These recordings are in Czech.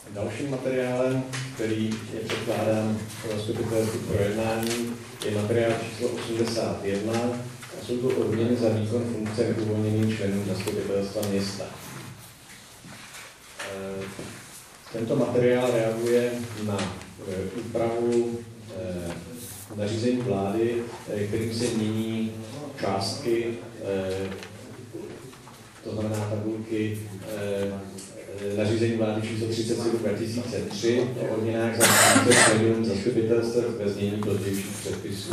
Dalším materiálem, který je předkládán zastupitelstvu pro jednání, je materiál číslo 81 a jsou to odměny za výkon funkce neuvolněným členům zastupitelstva města. Tento materiál reaguje na úpravu nařízení vlády, kterým se mění částky, to znamená tabulky nařízení vlády číslo 37/2003 o odměnách za funkce členům zastupitelstva ve znění pozdějších předpisů.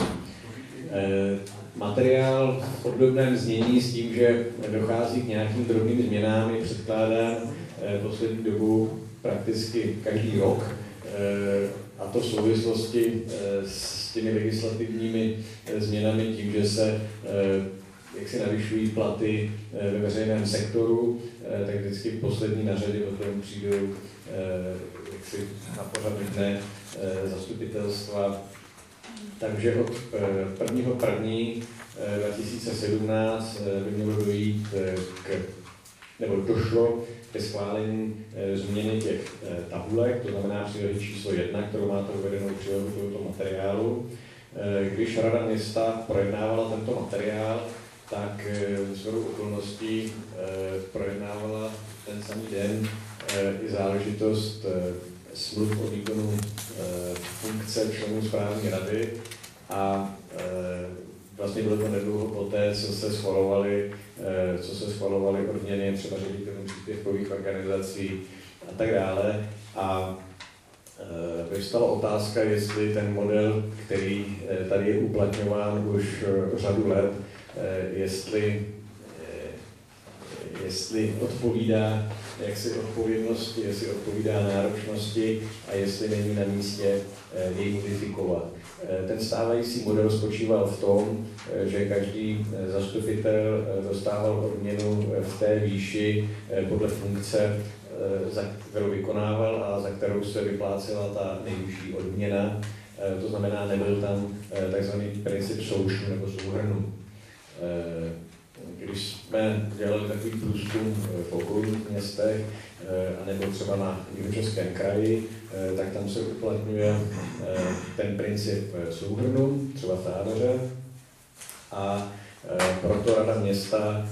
Materiál v obdobném znění s tím, že dochází k nějakým drobným změnám, je předkládán poslední dobu prakticky každý rok, a to v souvislosti s těmi legislativními změnami tím, že se jak se navyšují platy ve veřejném sektoru, tak vždycky poslední na řadě potom přijdou jaksi na pořad dne zastupitelstva. Takže od 1.1.2017 by mělo dojít nebo došlo ke schválení změny těch tabulek, to znamená přílohy číslo 1, kterou máte uvedenou přílohu tohoto materiálu. Když Rada města projednávala tento materiál, tak shodou okolností projednávala ten samý den i záležitost smluv o výkonu funkce členů správní rady a vlastně bylo to nedlouho poté, co se schvalovaly odměny třeba ředitelům příspěvkových organizací a tak dále. A vyvstala otázka, jestli ten model, který tady je uplatňován už řadu let, jestli odpovídá jaksi odpovědnosti, jestli odpovídá náročnosti a jestli není na místě jej modifikovat. Ten stávající model spočíval v tom, že každý zastupitel dostával odměnu v té výši podle funkce, za kterou vykonával a za kterou se vyplácela ta nejvyšší odměna. To znamená, nebyl tam takzvaný princip součtu nebo souhrnu. Když jsme dělali takový průzkum v okolních městech, anebo třeba na Jihočeském kraji, tak tam se uplatňuje ten princip souhrnu, třeba v Táboře. A proto Rada města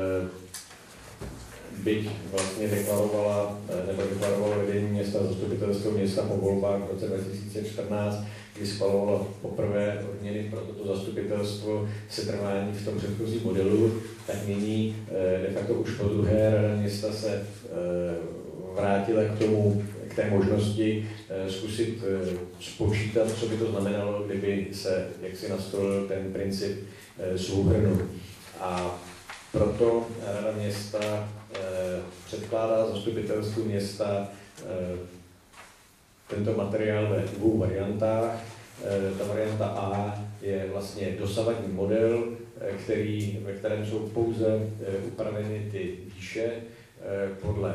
byť vlastně deklarovalo vedení města, zastupitelstvo města po volbách v roce 2014, kdy schvalovalo poprvé odměny pro toto zastupitelstvo setrvání v tom předchozím modelu, tak nyní de facto už po druhé Rada města se vrátila k té možnosti zkusit spočítat, co by to znamenalo, kdyby se jaksi nastolil ten princip souhrnu. A proto Rada města předkládá zastupitelstvu města tento materiál ve dvou variantách. Ta varianta A je vlastně dosavadní model, ve kterém jsou pouze upraveny ty výše podle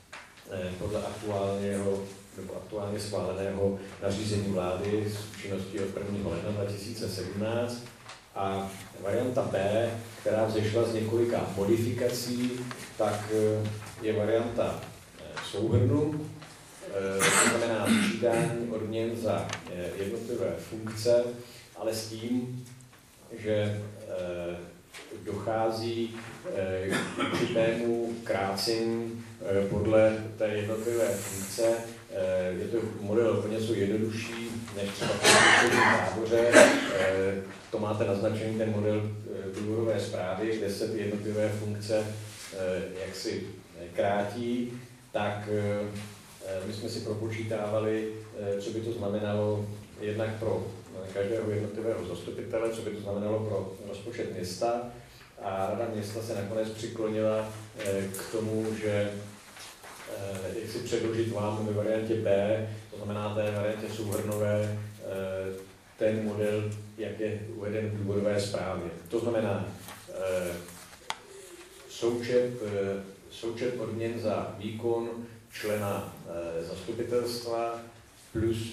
aktuálně schváleného nařízení vlády s účinností od 1. ledna 2017. A varianta B, která vzešla z několika modifikací, tak je varianta souhrnu, to znamená vyčítání odměn za jednotlivé funkce, ale s tím, že dochází k určitému krácení podle té jednotlivé funkce. Je to model o něco jednodušší než třeba v Táboře. To máte naznačený ten model důvodové zprávy, kde se ty jednotlivé funkce jaksi krátí, tak my jsme si propočítávali, co by to znamenalo jednak pro každého jednotlivého zastupitele, co by to znamenalo pro rozpočet města. A Rada města se nakonec přiklonila k tomu, že jak si předložit vám ve variantě B, to znamená té variantě souhrnové, ten model, jak je uveden v důvodové zprávě. To znamená součet odměn za výkon člena zastupitelstva plus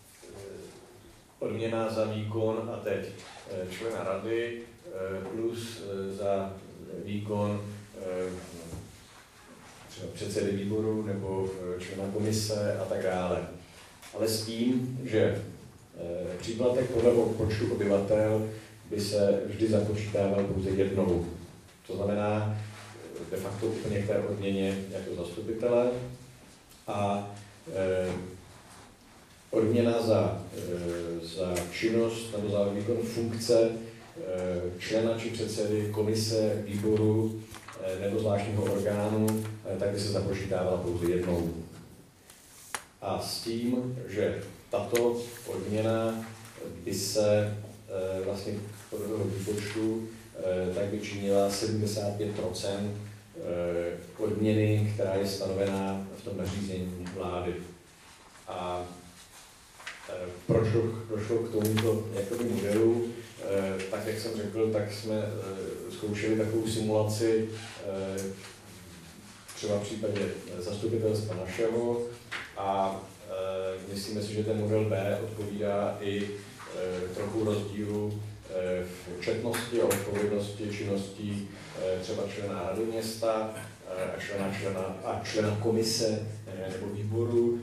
odměna za výkon a teď člena rady plus za výkon třeba předsedy výboru nebo člena komise a tak dále. Ale s tím, že příplatek podle počtu obyvatel by se vždy započítával pouze jednou. To znamená de facto úplně k té odměně jako zastupitele a odměna za činnost nebo za výkon funkce člena či předsedy komise, výboru nebo zvláštního orgánu, tak by se započítávala pouze jednou. A s tím, že tato odměna by se vlastně podle toho výpočtu tak by činila 75% odměny, která je stanovená v tom nařízení vlády. A proč došlo k tomuto jakoby modelu? Tak jak jsem řekl, tak jsme zkoušeli takovou simulaci třeba v případě zastupitelstva našeho a myslíme si, že ten model B odpovídá i trochu rozdílu v četnosti a odpovědnosti činností třeba člena rady města a člena komise nebo výboru,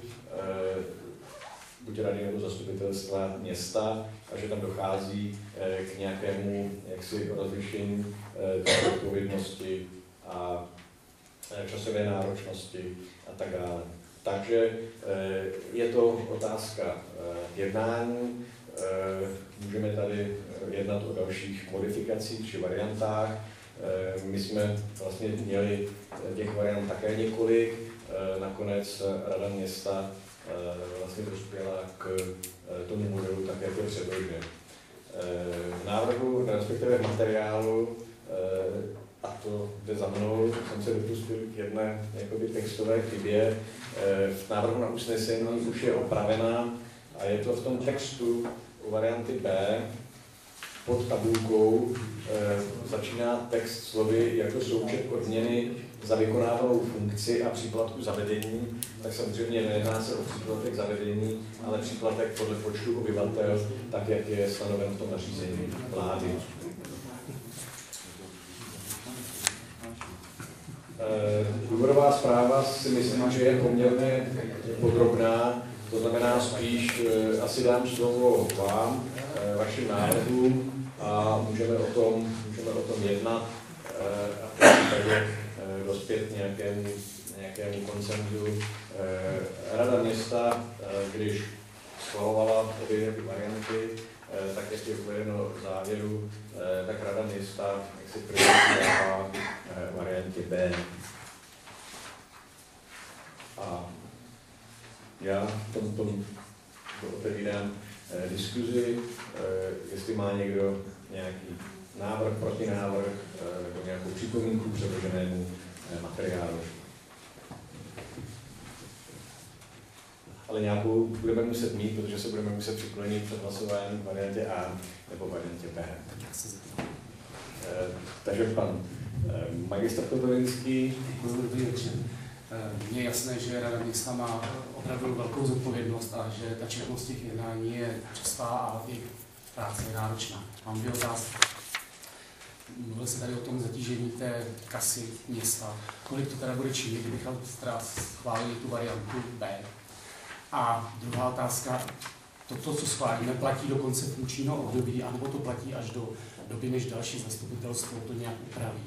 buď rady nebo zastupitelstva města, a že tam dochází k nějakému jaksi rozlišení té odpovědnosti a časové náročnosti a tak dále. Takže je to otázka jednání. Můžeme tady jednat o dalších modifikacích či variantách. My jsme vlastně měli těch variant také několik. Nakonec Rada města vlastně dospěla k tomu modelu tak, jak je předložen. V návrhu, respektive v materiálu, a to jde za mnou, jsem se dopustil k jedné jakoby textové chybě. V návrhu na usnesení už je opravená a je to v tom textu u varianty B pod tabulkou začíná text slovy jako součet odměny za vykonávanou funkci a příplatku za vedení, tak samozřejmě nejedná se o příplatek za vedení, ale příplatek podle počtu obyvatel, tak jak je stanoven v tom nařízení vlády. Důvodová zpráva si myslím, že je poměrně podrobná, to znamená spíš asi dám slovo vám, vašim návrhům a můžeme o tom jednat a tady dospět nějakému konsenzu. Rada města, když schvalovala obě ty varianty, tak jak je uvedeno v závěru, tak Rada města jak si prioritovala variantě B. A já v tomto otevírám diskuzi, jestli má někdo nějaký návrh, protinávrh nebo nějakou připomínku předloženému materiálu. Ale nějakou budeme muset mít, protože se budeme muset přiklonit před hlasováním variantě A nebo variantě B. Takže pan magistr Kotovinský. Mně je jasné, že Rada města má opravdu velkou zodpovědnost a že ta četnost těch jednání je častá a jejich práce je náročná. Mám dvě otázky. Mluvil se tady o tom zatížení té kasy města. Kolik to teda bude činit, kdybychom schválili tu variantu B? A druhá otázka, to, co schválíme, platí do konce funkčního období, anebo to platí až do doby, než další zastupitelstvo to nějak upraví?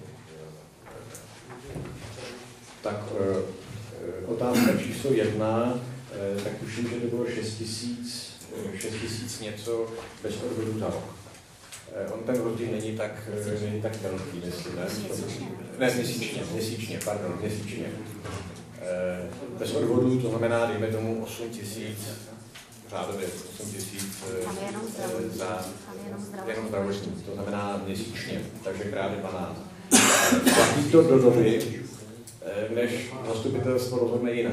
Tak otázka číslo 1, tak tuším, že to bylo 6 000 něco bez odvodu za rok. On ten rozdíl není tak velký, myslím, ne? Ne, měsíčně. Bez odvodu, to znamená, dejme tomu 8 000, řádově 8 000 za jenom zdravotní, to znamená měsíčně, takže krát 12. Platí to do doby, než zastupitelstvo rozhodne jinak.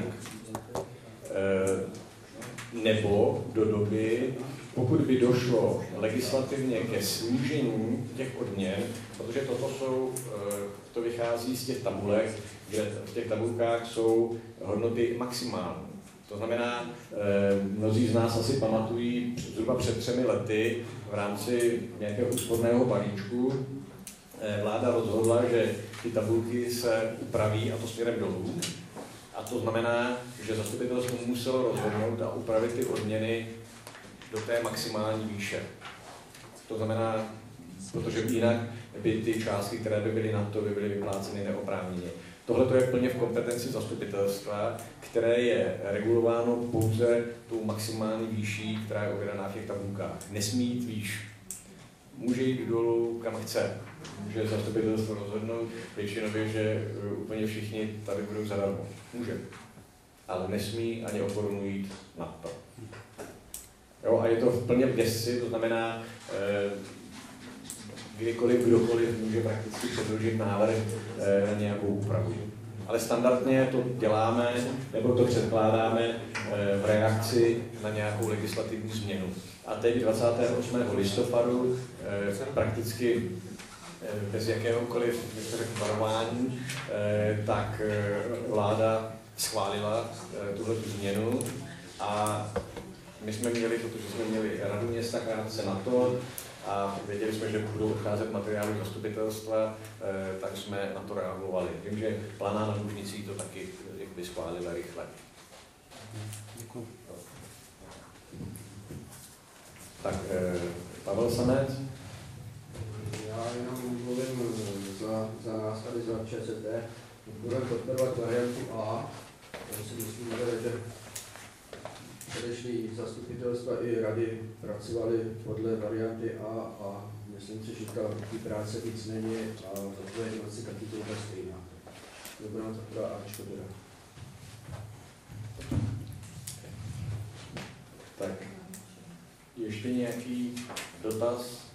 Nebo do doby, pokud by došlo legislativně ke snížení těch odměn, protože to vychází z těch tabulek, kde v těch tabulkách jsou hodnoty maximální. To znamená, mnozí z nás asi pamatují, zhruba před 3 lety v rámci nějakého úsporného balíčku vláda rozhodla, že ty tabulky se upraví, a to směrem dolů, to znamená, že zastupitelstvo muselo rozhodnout a upravit ty odměny do té maximální výše. To znamená, protože jinak by ty částky, které by byly na to, by byly vypláceny neoprávněně. Tohle je plně v kompetenci zastupitelstva, které je regulováno pouze tou maximální výší, která je uvedená v těch tabulkách. Nesmí jít výš. Může jít dolů, kam chce. Může zastupitelstvo rozhodnout většinově, že úplně všichni tady budou zadarmo. Může. Ale nesmí ani o korunu jít na to. Jo, a je to plně v gesci, to znamená, kdykoliv, kdokoliv může prakticky předložit návrh na nějakou úpravu. Ale standardně to děláme, nebo to předkládáme v reakci na nějakou legislativní změnu. A teď 28. listopadu prakticky bez jakéhokoliv varování, tak vláda schválila tuhle změnu a my jsme měli, protože jsme měli Radu města krátce na to a věděli jsme, že budou odcházet materiály zastupitelstva, tak jsme na to reagovali. Vím, že Planá na Lužnicích to taky schválila rychle. Děkuji. Tak Pavel Samec. Já jenom mluvím za nás tady za ČSSD. Budeme podporovat variantu A. Já si myslím, že předešlý zastupitelstva i rady pracovali podle varianty A myslím si, že ta práce víc není a zodpovědnost taky to bude stejná. Dobrá, taková Ačko teda. Tak ještě nějaký dotaz?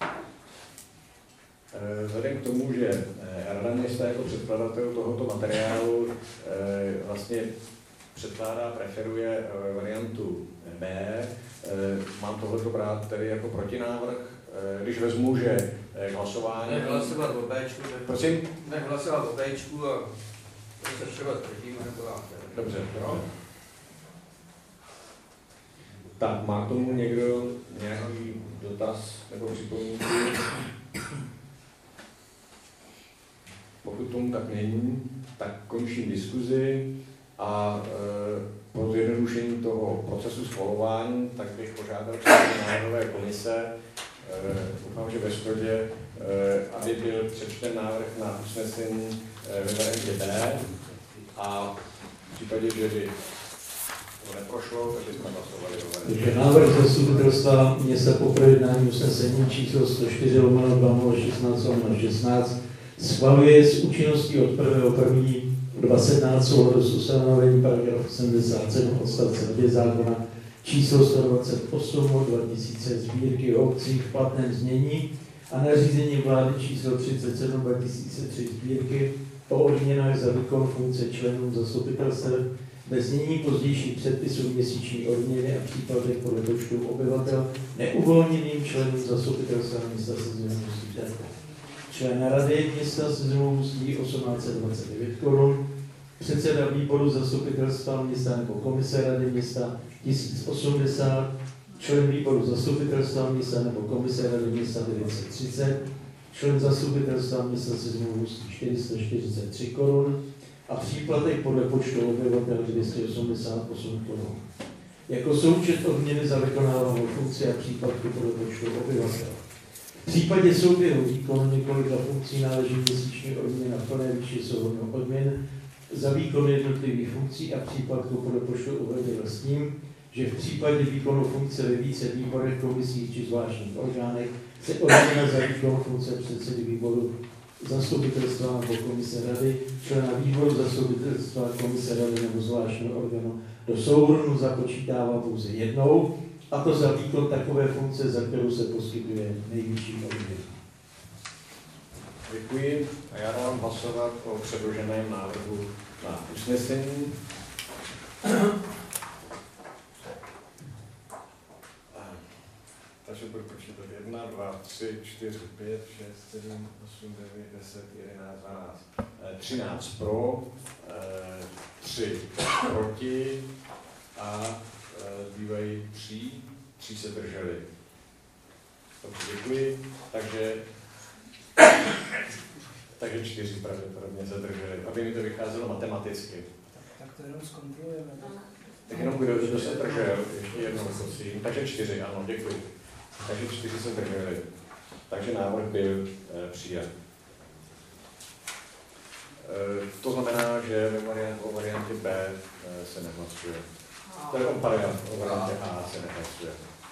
Vzhledem k tomu, že Rada města jako předkladatel tohoto materiálu vlastně předkládá, preferuje variantu B, mám tohleto brát tedy jako protinávrh, když vezmu, že hlasování... Nehlasovat o Bčku, prosím? Nehlasovat o Bčku a se třeba tvrdíme nebo láte. Dobře, jo. Tak, má k tomu někdo nějaký dotaz nebo připomínku? Pokud tomu tak není, tak končím diskuzi a po zjednodušení toho procesu schvalování, tak bych požádal členy návrhové komise, doufám, že ve shodě, aby byl přečten návrh na usnesení ve variantě B a v případě, že by to neprošlo, takže jsme hlasovali do varianty. Takže návrh zastupitelstva města po projednání usnesení číslo 104/2016 schvaluje s účinností od 1.1.2017 souladu s ustanovením § 77 odstavce 2 zákona číslo 128/2000 Sbírky o obcích v platném znění a nařízení vlády číslo 37/2003 Sbírky o odměnách za výkon funkce členů zastupitelstev ve znění pozdějších předpisů měsíční odměny a případech podle počtu obyvatel neuvolněným členům zastupitelstva města Sezemností Přerka. Člen rady města Sezemností 1829 korun, předseda výboru zastupitelstva města nebo komise rady města 1080, člen výboru zastupitelstva města nebo komise rady města 930, člen zastupitelstva města Sezemností 443 korun, a příplatek podle počtu obyvatel 288 korun. Jako součet odměny za vykonávanou funkci a příplatku podle počtu obyvatel. V případě souběhu výkonu několika funkcí náleží měsíční odměna v plné výši souhrnnou odměn za výkon jednotlivých funkcí a příplatku podle počtu obyvatel s tím, že v případě výkonu funkce ve více výborech, komisích či zvláštních orgánech se odměna za výkon funkce předsedy výboru zastupitelstva nebo komise rady, člena výboru zastupitelstva, komise rady nebo zvláštního orgánu do souhrnu započítává pouze jednou, a to za výkon takové funkce, za kterou se poskytuje nejvyšší odměna. Děkuji a já dám hlasovat o předloženém návrhu na usnesení. Takže budu počítat 1, 2, 3, 4, 5, 6, 7, 8, 9, 10, 11, 12, 13 pro, 3 proti a zbývají 3 se drželi. Dobře, děkuji. Takže 4 pravděpodobně se drželi, aby mi to vycházelo matematicky. Tak to jenom zkontrolujeme. Tak jenom kdo se držel, ještě jednou prosím. Takže 4, ano, děkuji. Takže 4 se drželi. Takže návrh byl přijat. To znamená, že o variantě B se nehlasuje. O variantě A se nehlasuje.